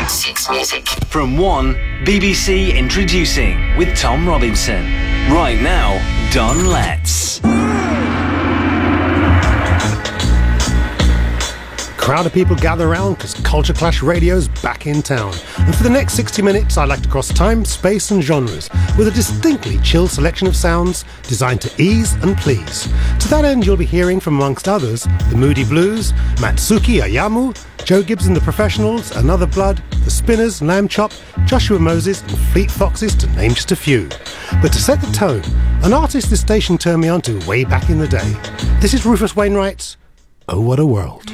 Six Music. From One, BBC Introducing with Tom Robinson. Right now, Don Letts. Crowd of people gather around because Culture Clash Radio's back in town. And for the next 60 minutes, I'd like to cross time, space and genres with a distinctly chill selection of sounds designed to ease and please. To that end, you'll be hearing from, amongst others, the Moody Blues, Matsuki Ayamu, Joe Gibbs and the Professionals, Another Blood, The Spinners, Lamb Chop, Joshua Moses and Fleet Foxes, to name just a few. But to set the tone, an artist this station turned me on to way back in the day. This is Rufus Wainwright's Oh What a World.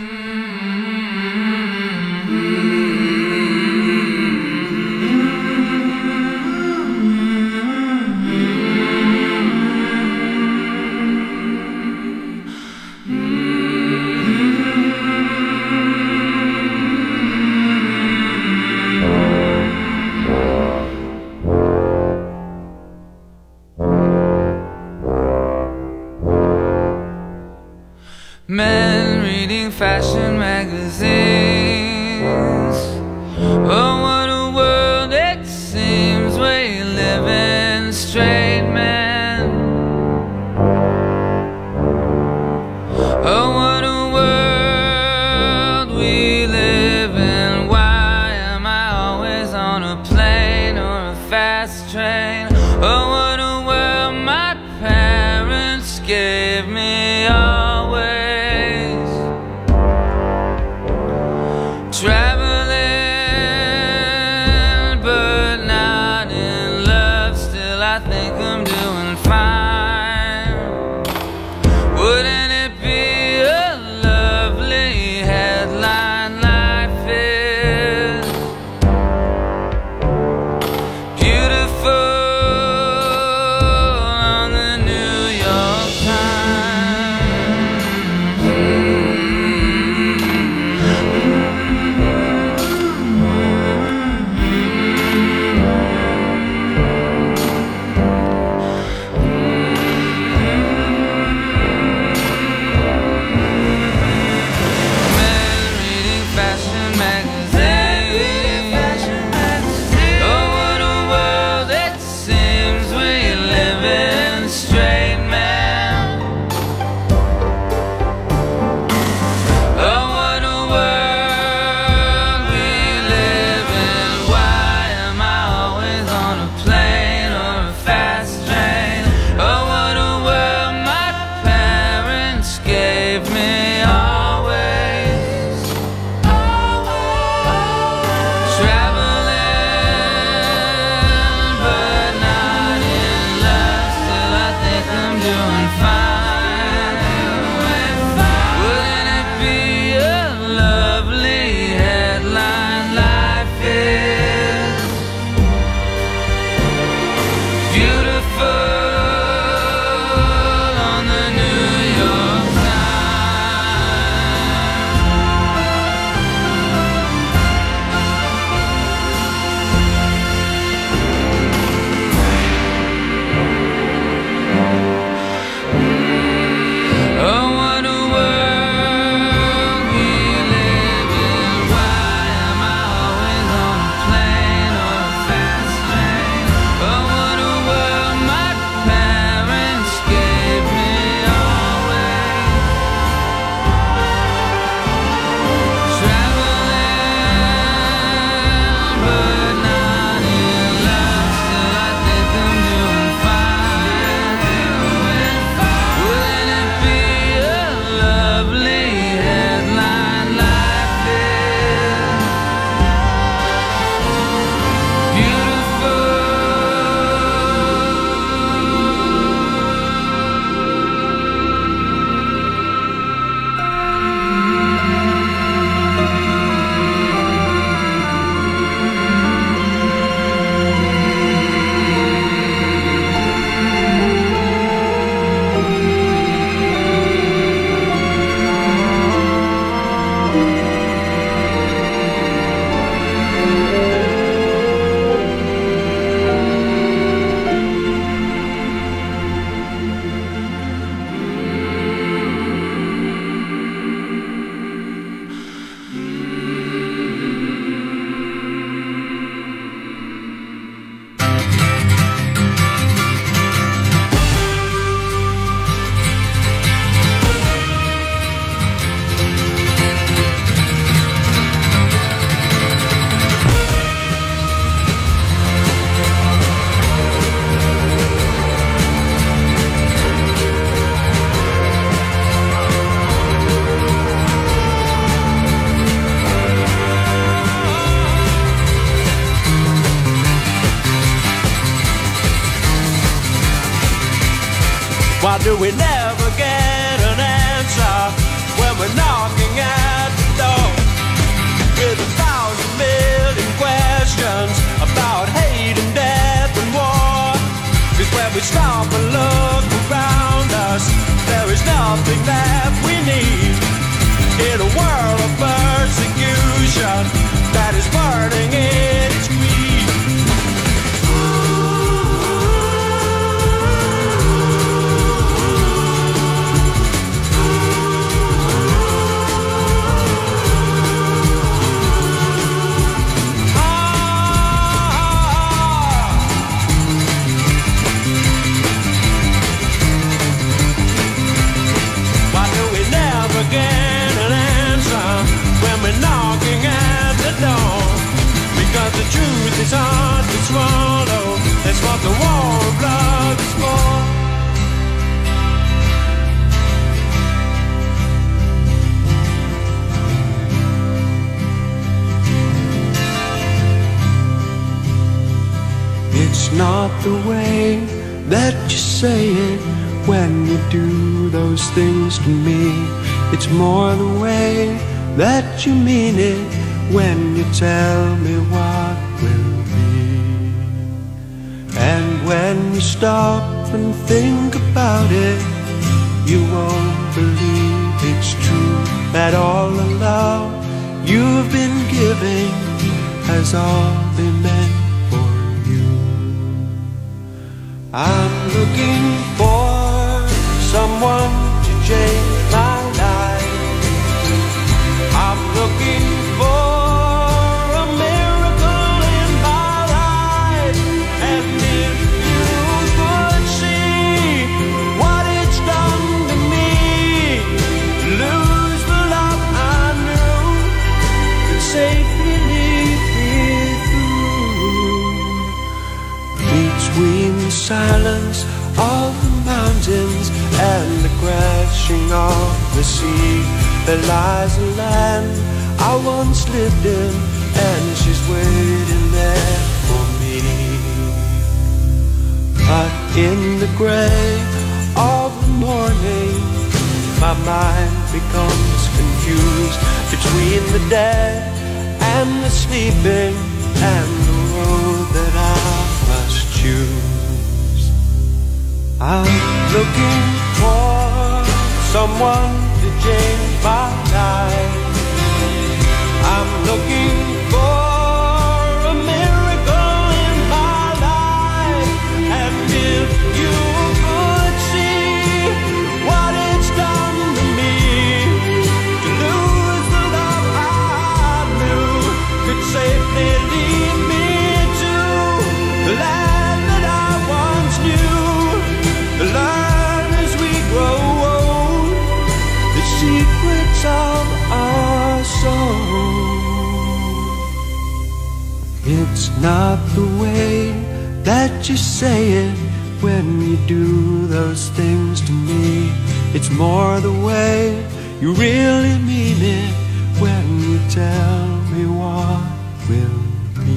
Men reading fashion magazines. Oh, what a world it seems we live in, straight men. Oh, what a world we live in. Why am I always on a plane or a fast train? Oh, what a world my parents gave me always. Why do we never get an answer when we're knocking at the door? With 1,000 million questions about hate and death and war. 'Cause when we stop and look around us, there is nothing that we need. In a world of persecution that is burning in its greed. Why do we never get an answer when we're knocking at the door? Because the truth is hard to swallow. That's what the war of love is for. It's not the way that you say it when you do those things to me. It's more the way that you mean it when you tell me what will be. And when you stop and think about it, you won't believe it's true, that all the love you've been giving has all been meant for you. I'm looking for someone to change my life. I'm looking for a miracle in my life. And if you could see what it's done to me, lose the love I knew, could safely lead me through. Between the silence of the mountains and the crashing of the sea, there lies a land I once lived in, and she's waiting there for me. But in the gray of the morning, my mind becomes confused between the dead and the sleeping, and the road that I must choose. I'm looking for someone to change my life. I'm looking for a miracle in my life. And if you could see what it's done to me, to lose the love I knew, could safely lead me to the land that I once knew. To learn as we grow old the secrets of our soul. It's not the way that you say it when you do those things to me. It's more the way you really mean it when you tell me what will be.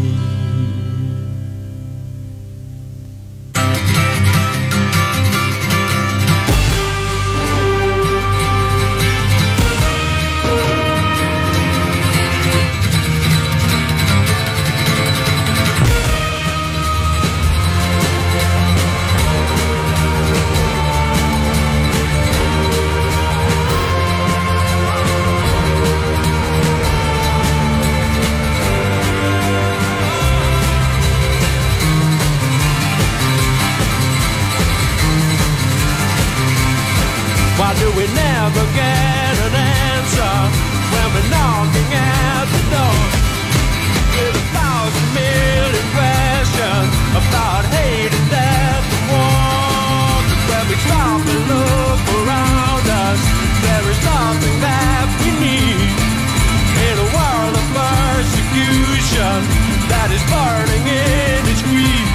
Why do we never get an answer when we're knocking at the door? With 1,000 million questions about hate and death and war. When we stop and look around us, there is nothing that we need. In a world of persecution that is burning in its greed.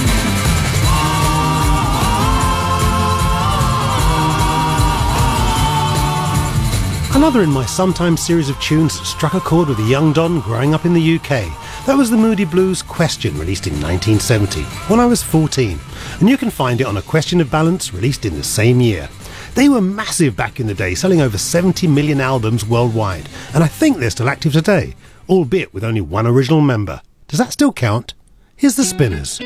Another in my Sometimes series of tunes that struck a chord with a young Don growing up in the UK. That was the Moody Blues Question, released in 1970, when I was 14. and you can find it on A Question of Balance, released in the same year. They were massive back in the day, selling over 70 million albums worldwide, and I think they're still active today, albeit with only one original member. Does that still count? Here's the Spinners.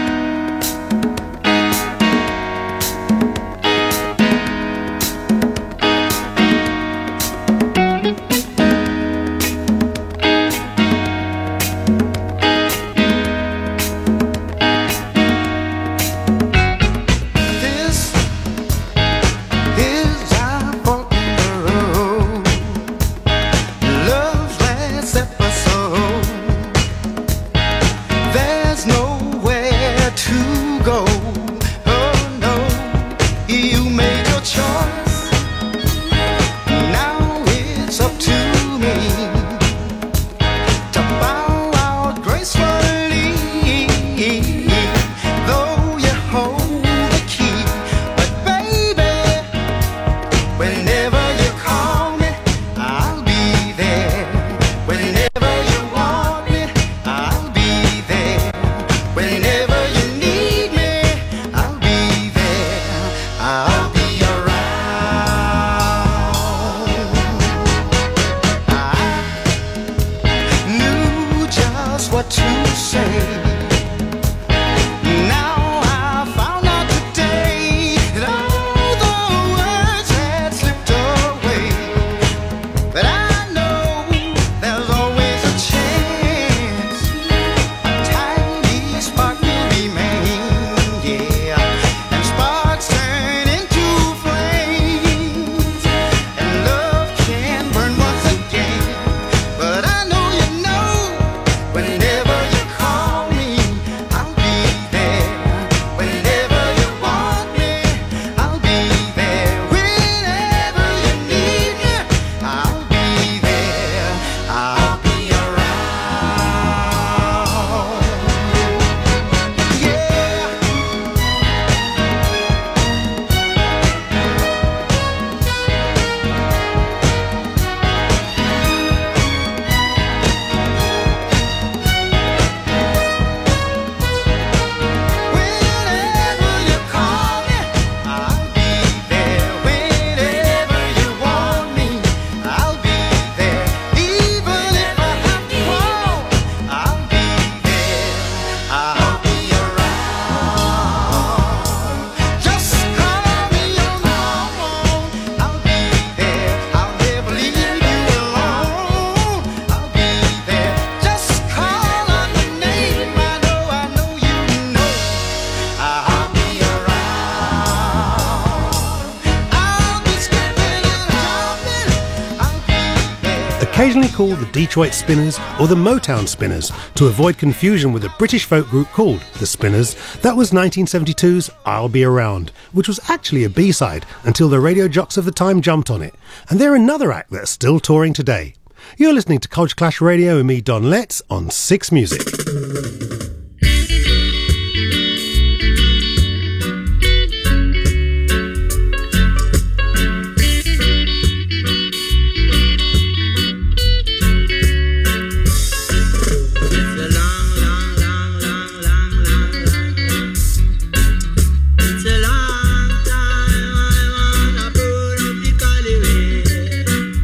Occasionally called the Detroit Spinners or the Motown Spinners to avoid confusion with a British folk group called the Spinners. That was 1972's I'll Be Around, which was actually a B-side until the radio jocks of the time jumped on it. And they're another act that's still touring today. You're listening to Culture Clash Radio with me, Don Letts, on 6 Music.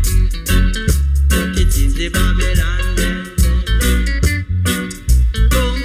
Babylon,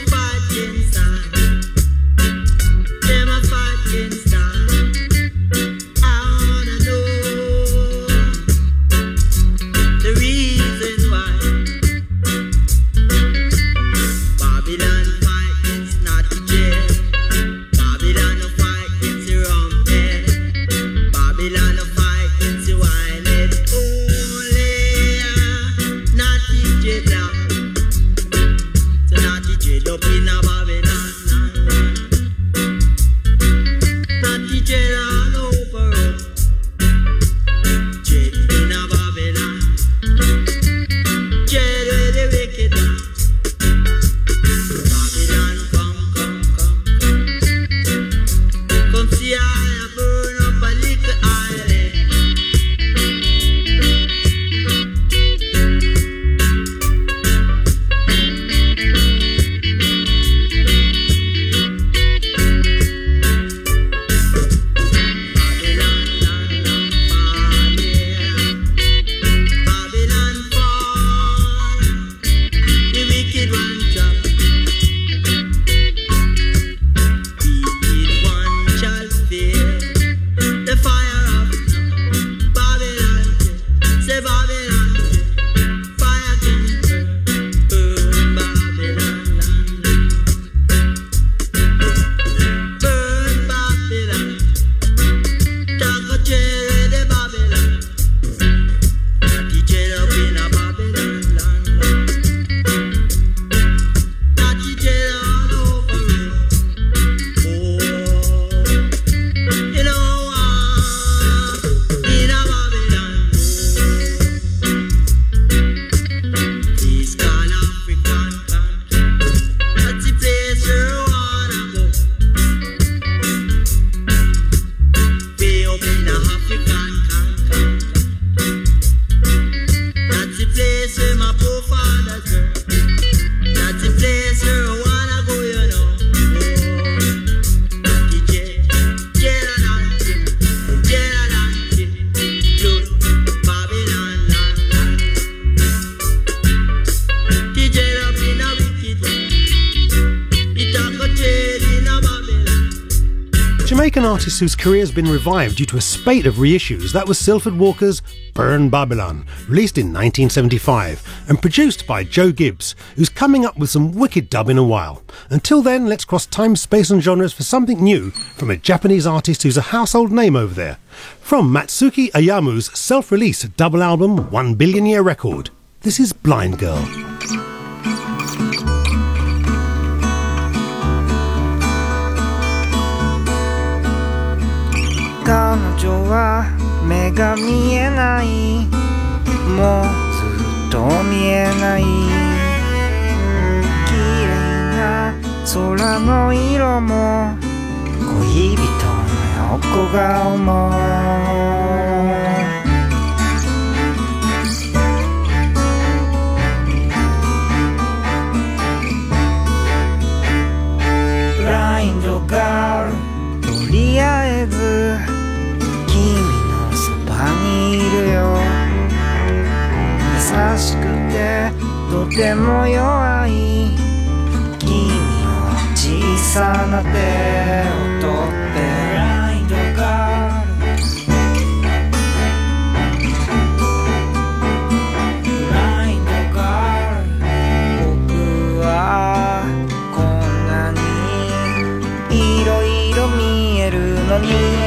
Jamaican artist whose career has been revived due to a spate of reissues, that was Silford Walker's Burn Babylon, released in 1975 and produced by Joe Gibbs, who's coming up with some wicked dub in a while. Until then, let's cross time, space and genres for something new from a Japanese artist who's a household name over there. From Matsuki Ayamu's self-released double album 1 Billion Year Record, this is Blind Girl. 彼女は目が見えない、もうずっと見えない、綺麗な空の色も恋人の横顔もブラインドガール、とりあえずいるよ、優しくてとても弱い君の小さな手を取ってブラインドガール、ブラインドガール、僕はこんなにいろいろ見えるのに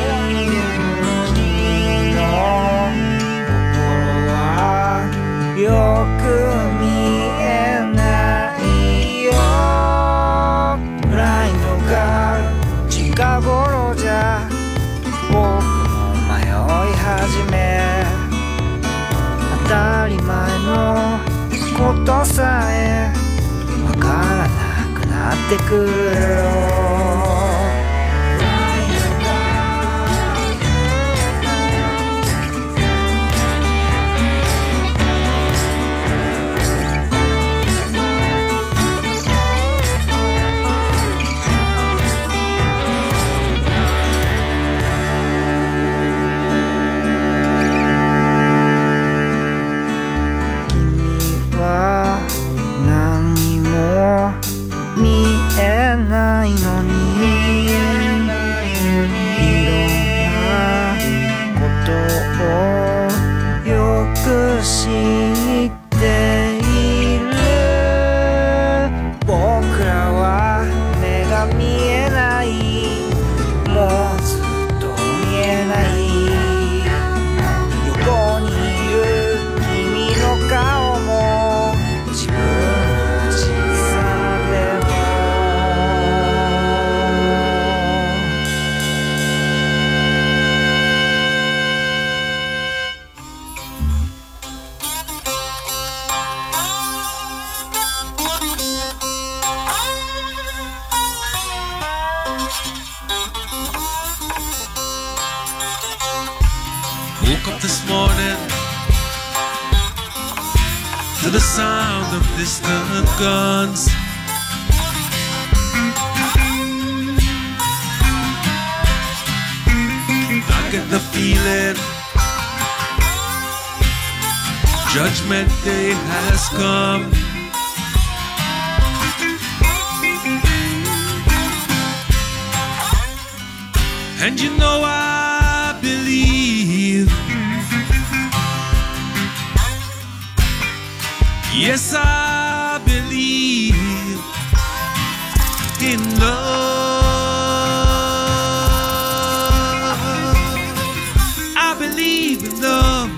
よく見えないよ、ブラインドガール、近頃じゃ僕も迷い始め、当たり前のことさえわからなくなってくるよ。ないのにいろんなことをよく知っている、僕らは目が見えない、もうずっと見えない、横にいる君の顔も自分の小さでも This morning to the sound of distant guns, I get the feeling Judgment Day has come. And you know I believe, yes, I believe in love. I believe in love.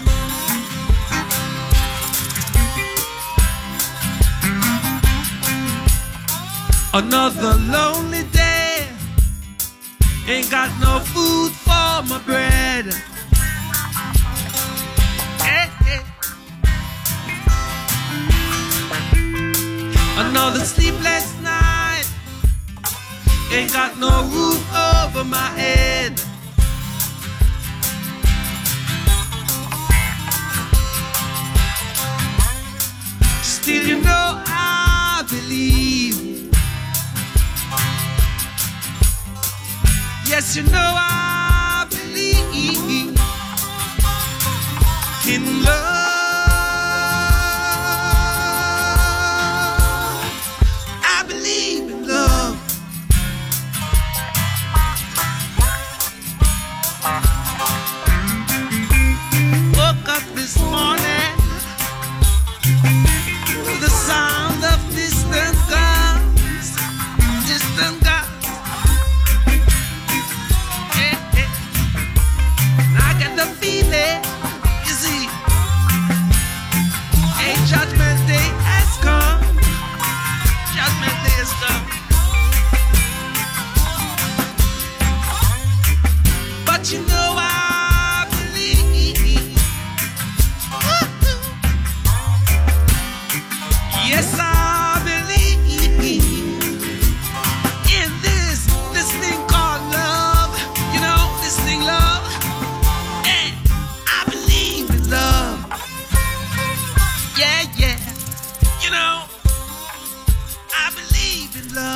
Another lonely day, ain't got no food for my bread. Another sleepless night, ain't got no roof over my head. Still you know I believe, yes you know I believe in love.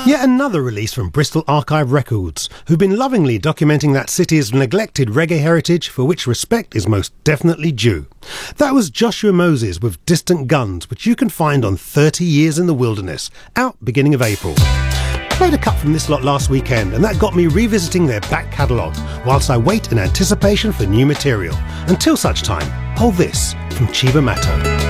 Yet another release from Bristol Archive Records, who've been lovingly documenting that city's neglected reggae heritage for which respect is most definitely due. That was Joshua Moses with Distant Guns, which you can find on 30 Years in the Wilderness, out beginning of April. Played a cut from this lot last weekend, and that got me revisiting their back catalogue, whilst I wait in anticipation for new material. Until such time, hold this from Chiba Mato.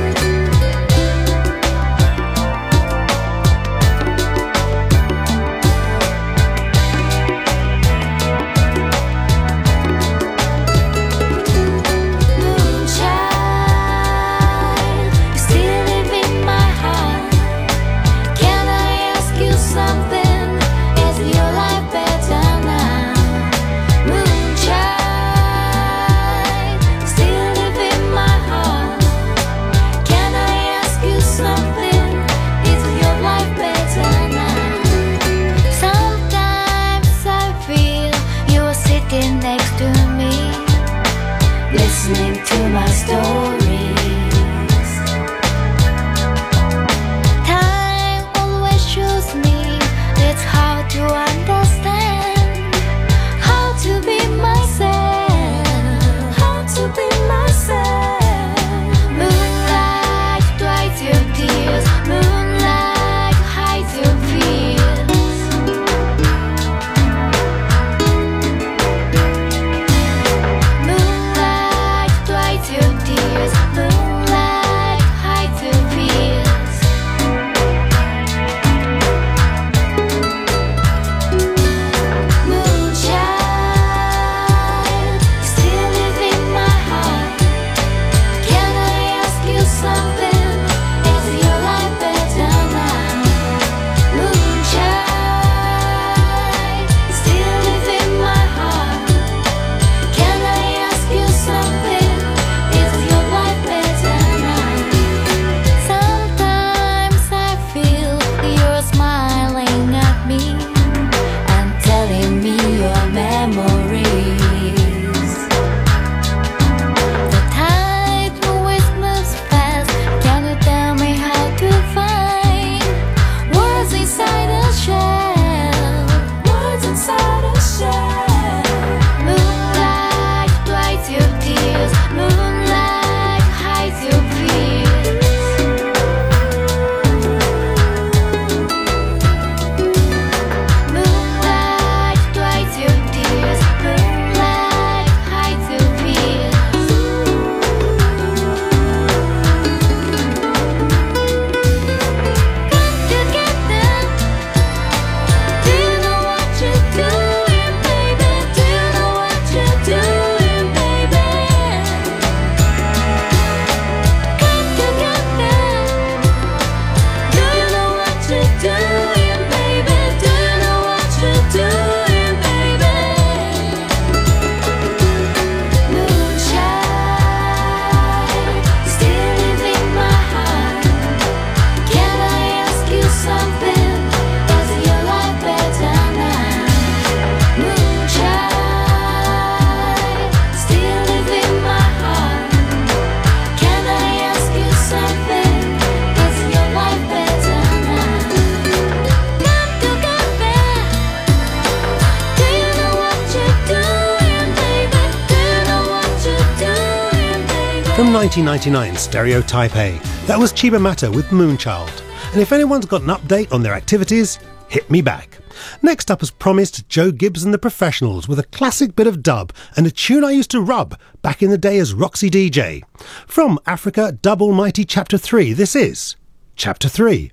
From 1999 Stereotype A, that was Chiba Mato with Moonchild. And if anyone's got an update on their activities, hit me back. Next up, as promised, Joe Gibbs and the Professionals with a classic bit of dub and a tune I used to rub back in the day as Roxy DJ. From Africa Dub Almighty Chapter 3, this is Chapter 3.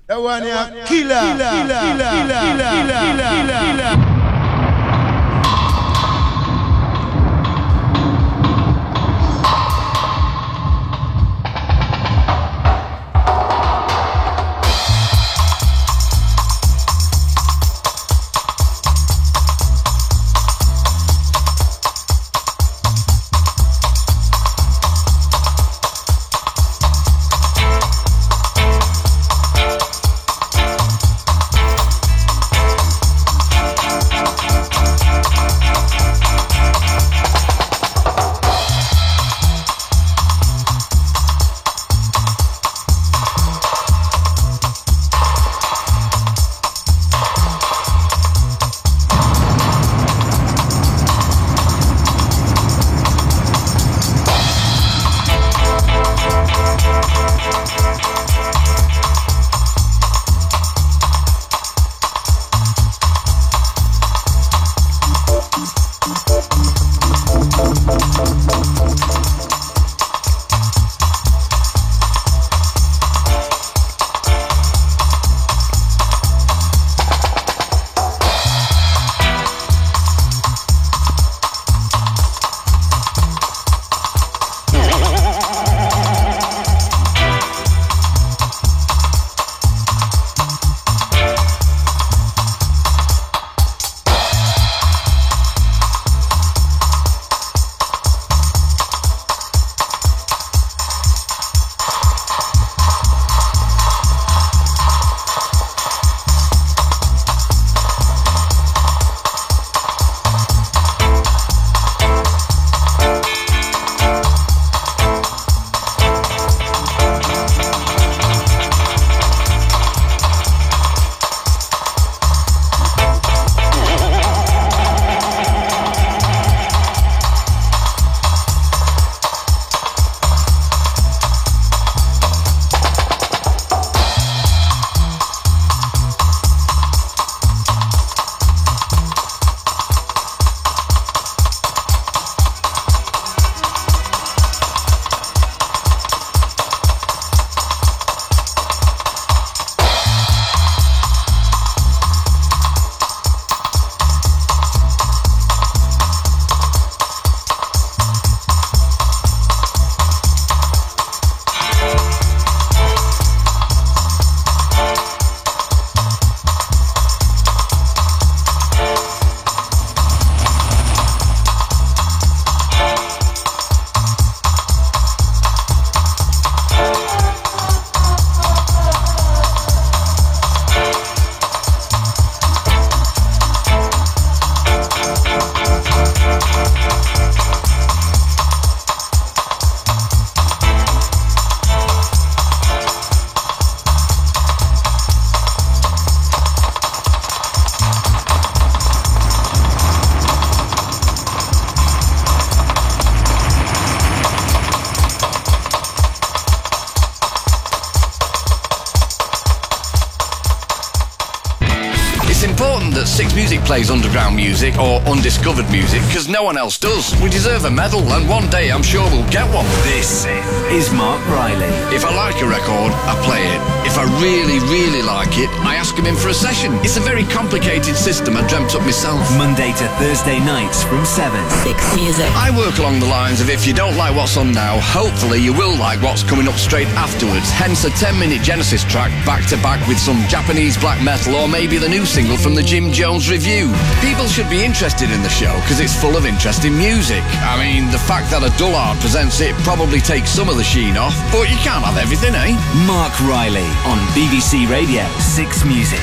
Six Music plays underground music or undiscovered music because no one else does. We deserve a medal, and one day I'm sure we'll get one. This is Mark Riley. If I like a record, I play it. If I really, really like it, I ask him in for a session. It's a very complicated system I dreamt up myself. Monday to Thursday nights from 7. Six Music. I work along the lines of if you don't like what's on now, hopefully you will like what's coming up straight afterwards. Hence a 10-minute Genesis track back-to-back with some Japanese black metal or maybe the new single from the Jim Jones Review. People should be interested in the show because it's full of interesting music. I mean, the fact that a dullard presents it probably takes some of the sheen off, but you can't have everything, eh? Mark Riley on BBC Radio 6 Music.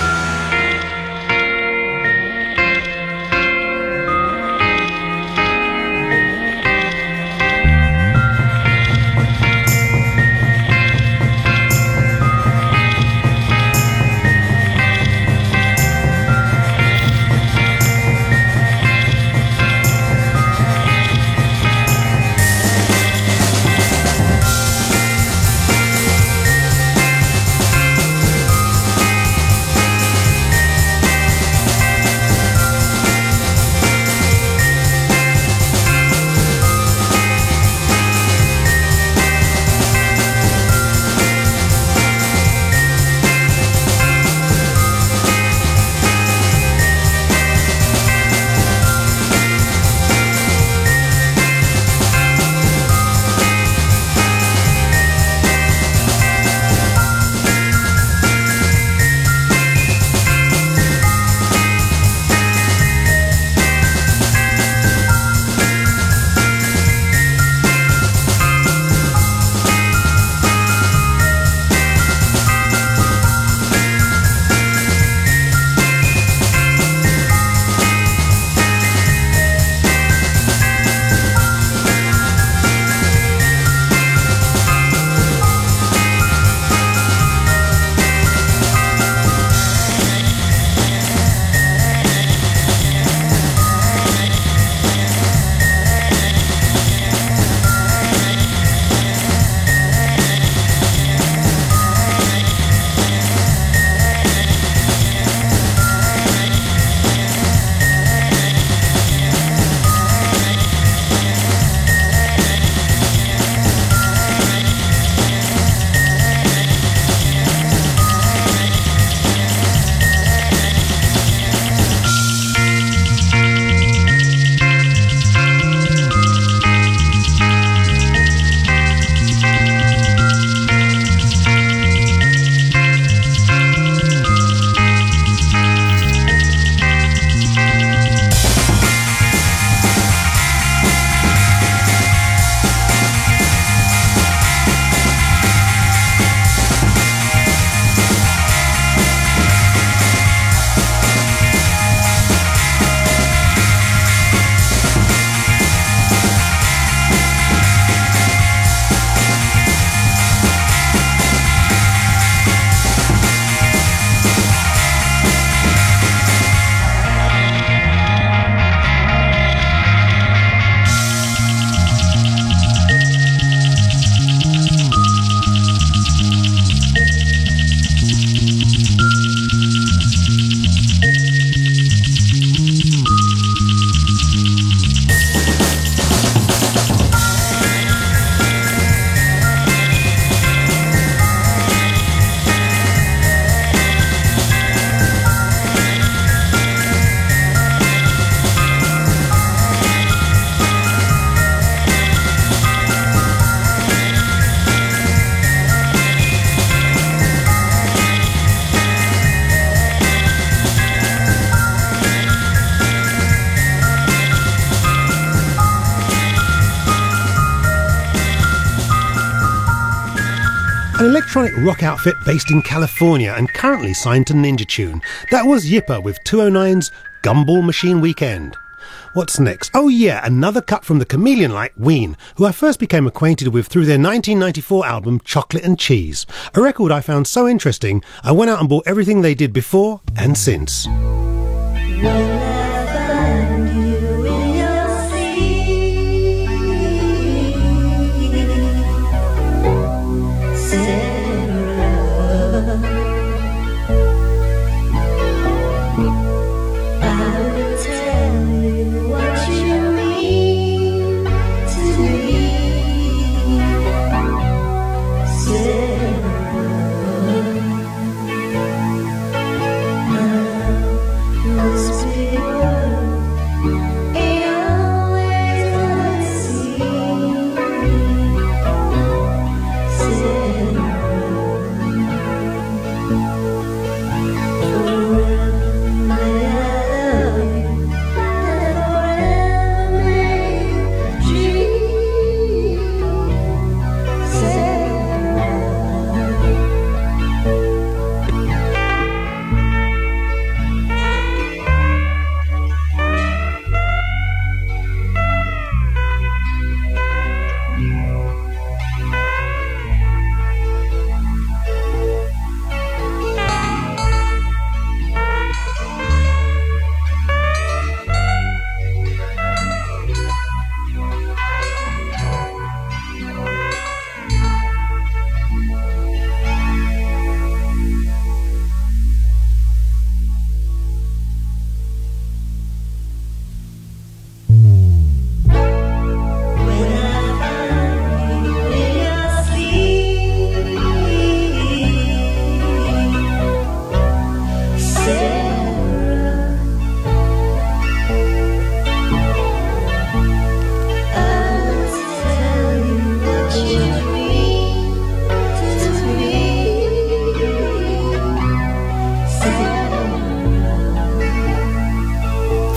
An electronic rock outfit based in California and currently signed to Ninja Tune. That was Yipper with 209's Gumball Machine Weekend. What's next? Oh yeah, another cut from the chameleon-like Ween, who I first became acquainted with through their 1994 album Chocolate and Cheese, a record I found so interesting I went out and bought everything they did before and since.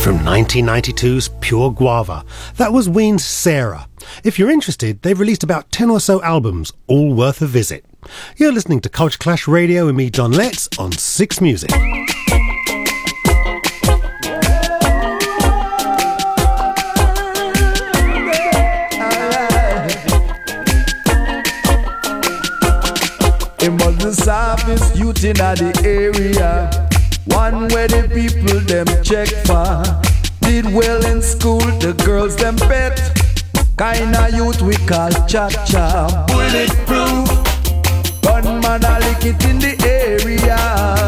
From 1992's Pure Guava, that was Ween's Sarah. If you're interested, they've released about 10 or so albums, all worth a visit. You're listening to Culture Clash Radio with me, Don Letts, on Six Music. Him was the sharpest youth in the area, one where the people them check for. Did well in school, the girls them pet. Kinda youth we call cha-cha. Bulletproof, gunman a lick it in the area.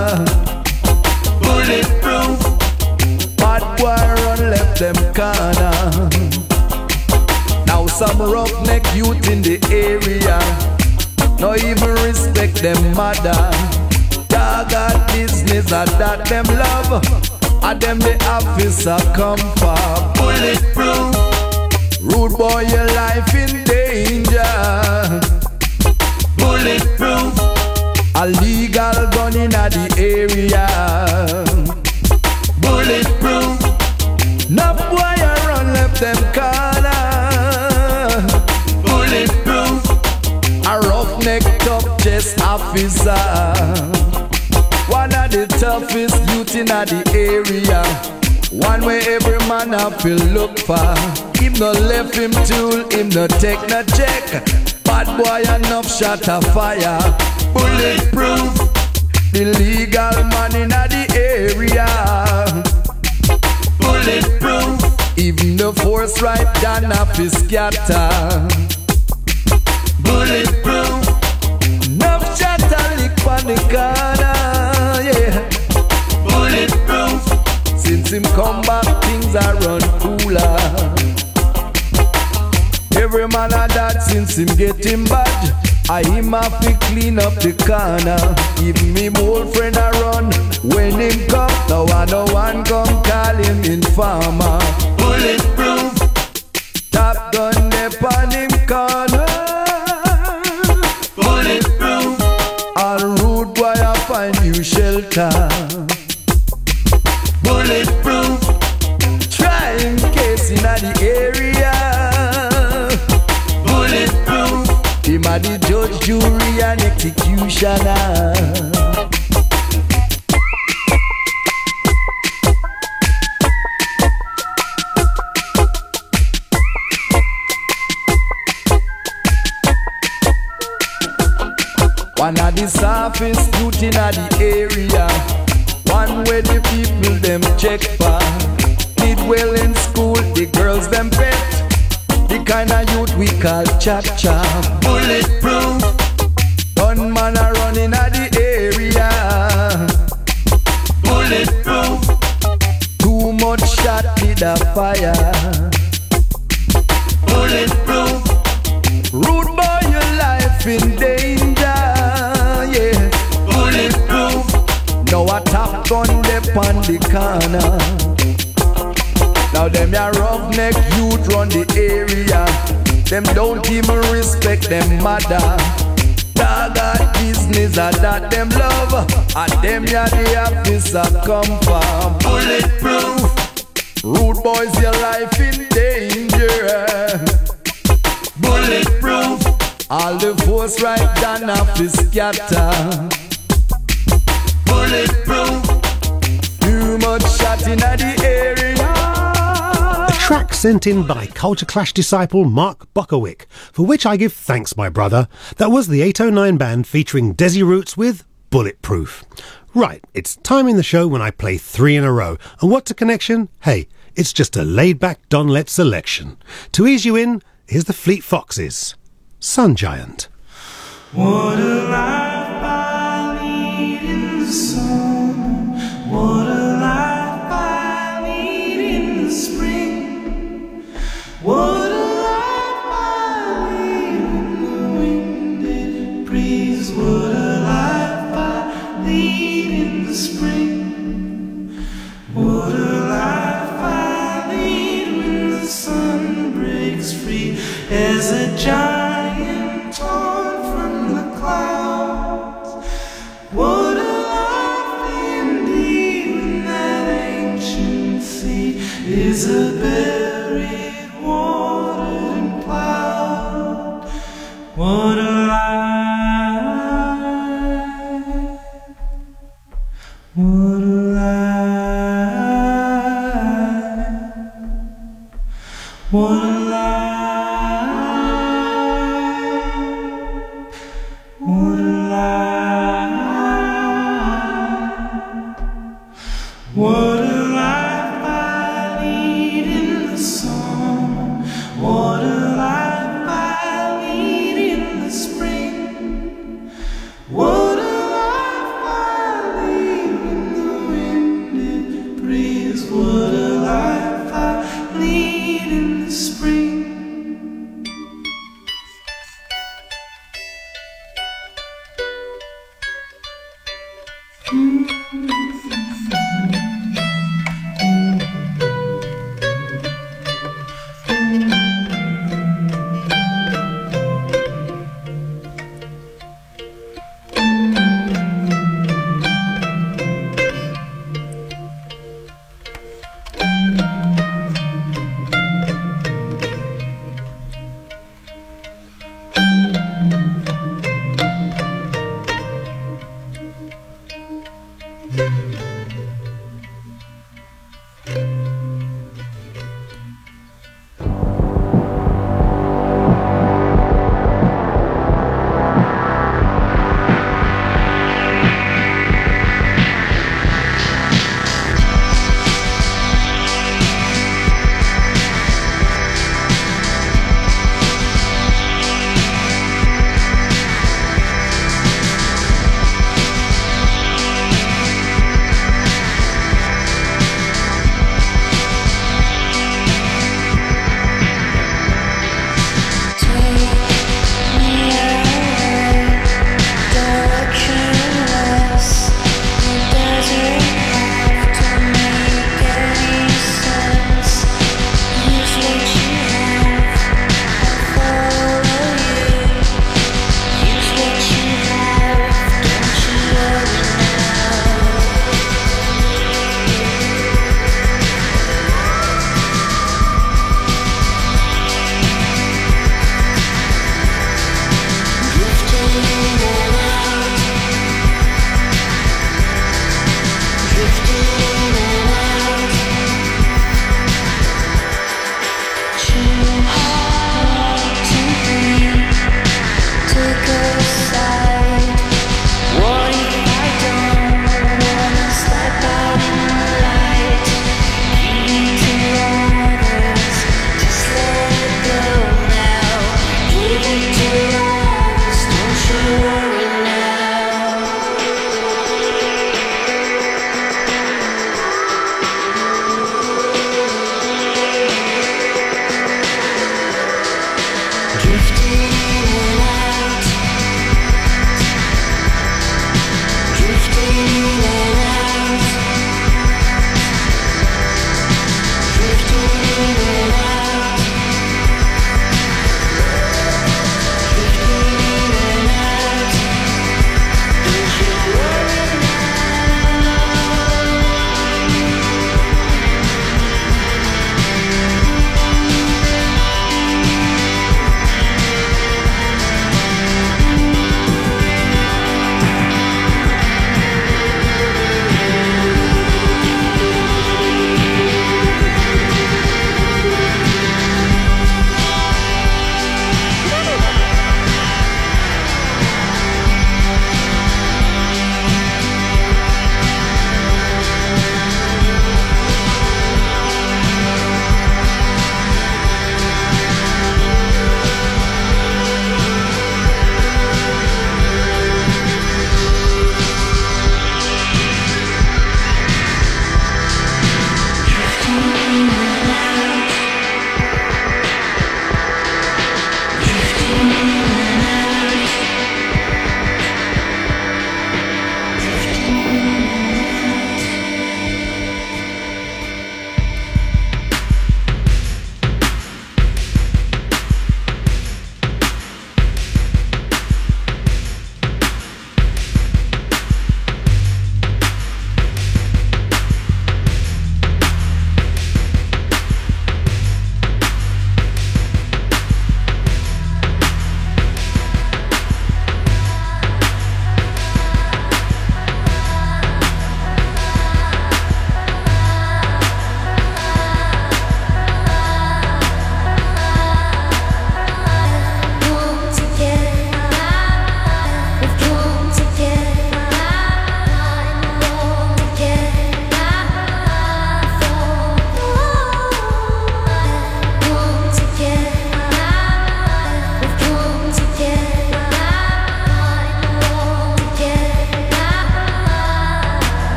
Bulletproof, bad boy run left them corner. Now some roughneck youth in the area, no even respect them mother. Dog got business that them love, and them the officer come for. Bulletproof, rude boy your life in danger. Bulletproof, a legal gun in the area. Bulletproof, no boy a run left them corner. Bulletproof, a roughneck top chest officer, one of the toughest youth in the area, one where every man have to look for. Him no left him tool, him no take no check. Bad boy enough shot a fire. Bulletproof, the legal man in the area. Bulletproof, even the force right down off his scatter. Bulletproof, enough shot a lick on the corner, yeah. Bulletproof, since him come back things are run cooler. Every man a that since him get him bad, I him have to clean up the corner. Even me old friend a run when him come, now I no one come call him informer. Bulletproof, top gun up on him corner. Bulletproof, all rude boy I find you shelter. Bulletproof, try in case in the area. Bulletproof, him a the judge, jury and executioner. One of the softest youth in the area, one where the people them check for. Did well in school, the girls them pet. The kind of youth we call cha-cha. Bulletproof, gunman a running at the area. Bulletproof, too much shot did a fire. Bulletproof, rude boy your life in danger, yeah. Bulletproof, now a top gun dep on the corner. Now them ya roughneck youth run the area. Them don't even respect them mother. Dog got business that them love, and them ya the officer come for. Bulletproof, rude boys your life in danger. Bulletproof, all the force right down off the scatter. Bulletproof, too much shot in the area. Track sent in by Culture Clash disciple Mark Buckerwick, for which I give thanks, my brother. That was the 809 band featuring Desi Roots with Bulletproof. Right, it's time in the show when I play 3 in a row. And what's a connection? Hey, it's just a laid-back Don Letts selection. To ease you in, here's the Fleet Foxes, Sun Giant. What a life I lead in the sun. What a life I lead in the spring. What a life I lead in the winded breeze. What a life I lead in the spring. What a life I lead when the sun breaks free as a giant torn from the clouds. What a life indeed when that ancient sea a buried, watered and plowed. What a life! What a life! What a life! What a life! What a life I lead in the summer. What a life I lead in the spring. What a life I lead when the wind it breathes. What a life I lead in the spring.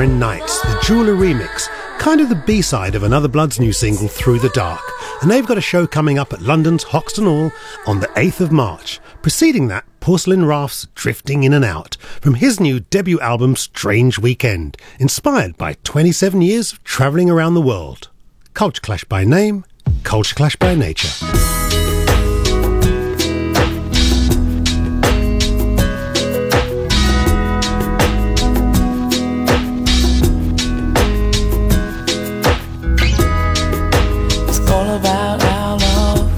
Foreign Nights, the Jeweler remix, kind of the B-side of Another Blood's new single Through the Dark. And they've got a show coming up at London's Hoxton Hall on the 8th of March. Preceding that, Porcelain Raft's Drifting In and Out from his new debut album Strange Weekend, inspired by 27 years of travelling around the world. Culture Clash by name, Culture Clash by nature. About our love,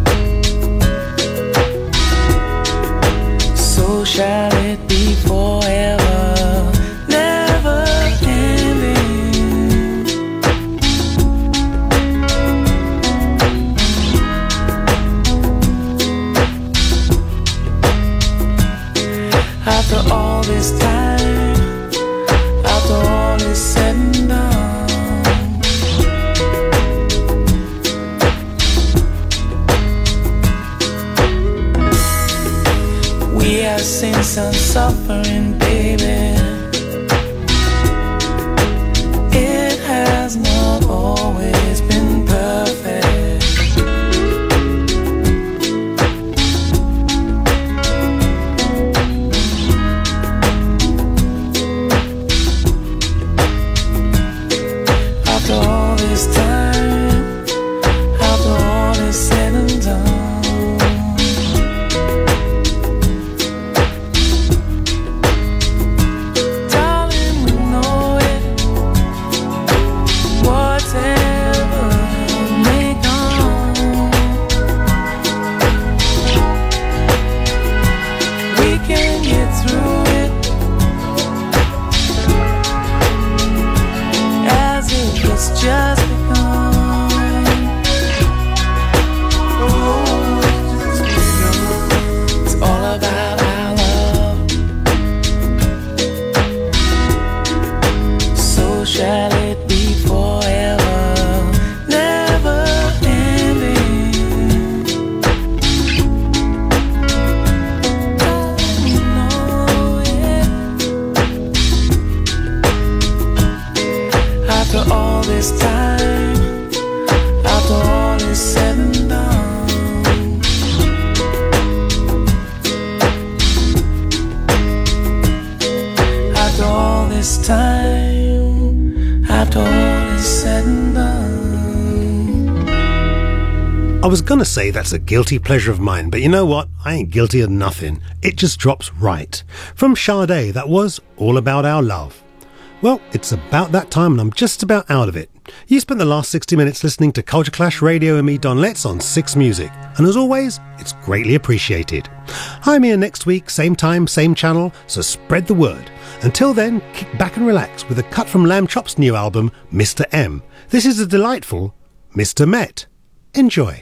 so shall it be forever, never ending. After all this time, after all is said and done, we have seen some suffering, baby. It has not always been perfect. After all this time, after all is said and done, just begun. Oh, it's all about our love. So shall it be forever, never ending. I know it. After all this time, after all is said and done, after all this time, after all is said and done. I was gonna say that's a guilty pleasure of mine, but you know what? I ain't guilty of nothing. It just drops right. From Sade, that was All About Our Love. Well, it's about that time and I'm just about out of it. You spent the last 60 minutes listening to Culture Clash Radio and me, Don Letts, on 6 Music. And as always, it's greatly appreciated. I'm here next week, same time, same channel, so spread the word. Until then, kick back and relax with a cut from Lamb Chop's new album, Mr. M. This is a delightful Mr. Met. Enjoy.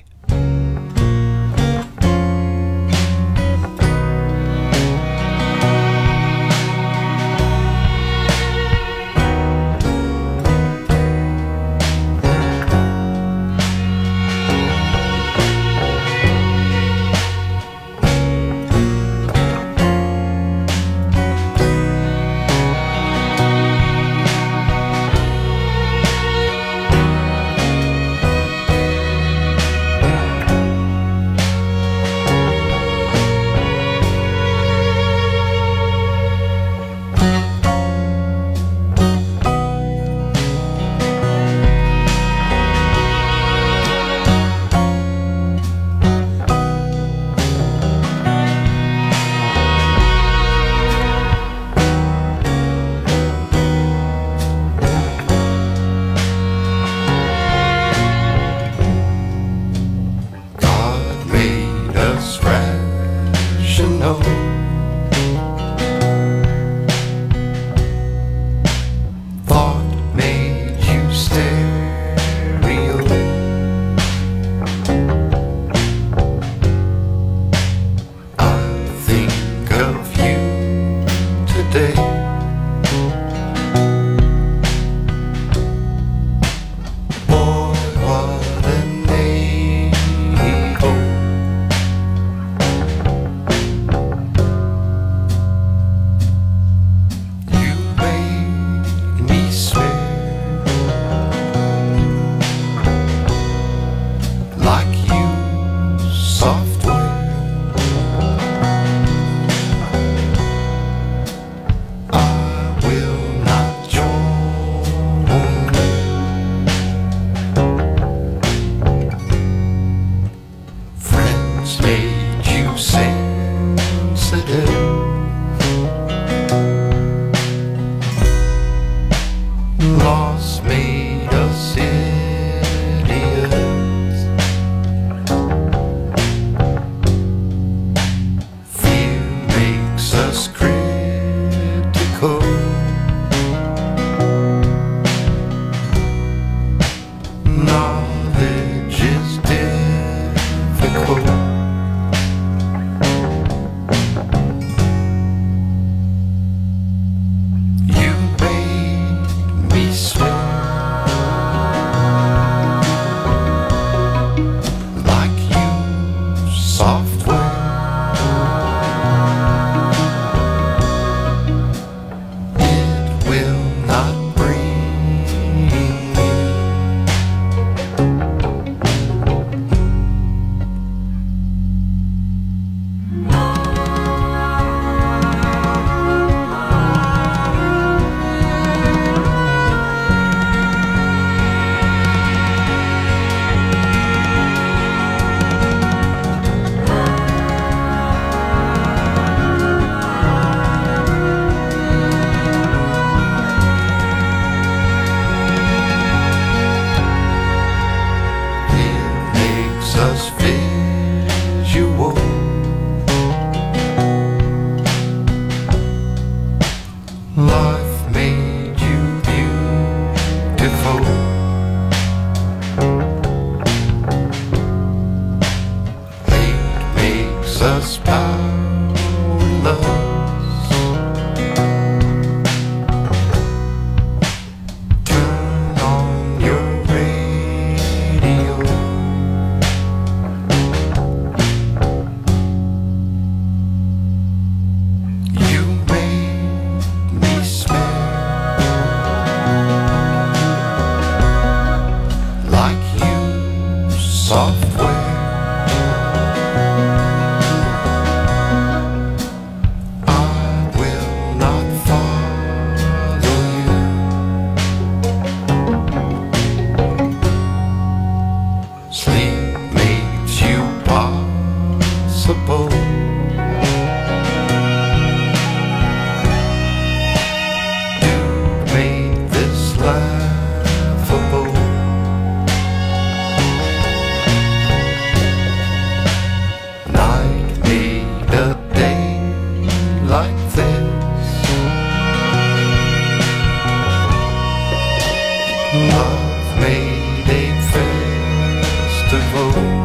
makes us powerless. Turn on your radio. You make me smell like you software. I will not follow you. Sleep makes you possible. You made this laughable. Night made a day like this. Love made a festival.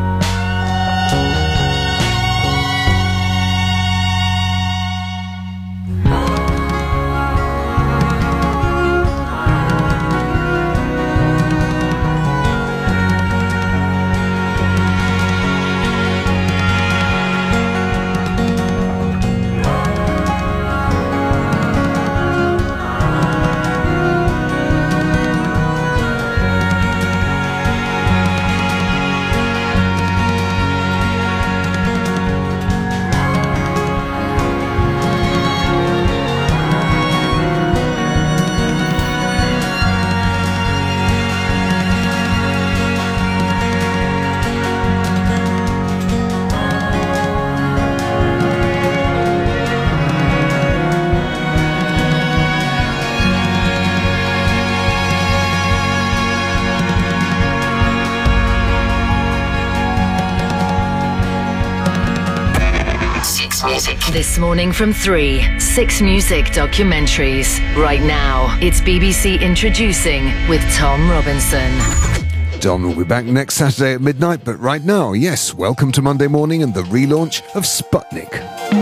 This morning from 3, 6 music documentaries. Right now, it's BBC Introducing with Tom Robinson. Don will be back next Saturday at midnight, but right now, yes, welcome to Monday morning and the relaunch of Sputnik.